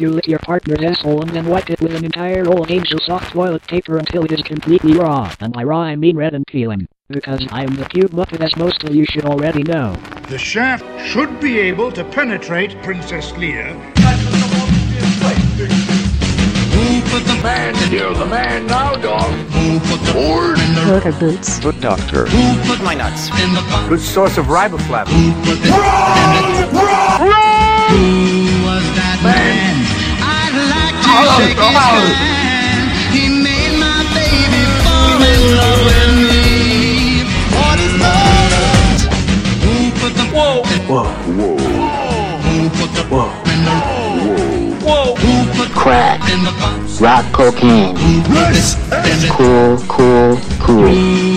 you lick your partner's asshole and then wipe it with an entire roll of Angel soft toilet paper until it is completely raw. And by raw I mean red and peeling. Because I am the cute muppet, as most of you should already know. The shaft should be able to penetrate Princess Leia. Who put the man in here? The man now, dog. Who put the board in the Rotor boots. Foot doctor. Who put my nuts in the box? Good source of riboflavin. Who put the Who was that man? I'd like to shake his hand. He made my baby fall in love with me. What is love? Who put the Whoa. Who put the in the Whoa. Who put crack, in the box? rock cocaine, Who put this in the cool.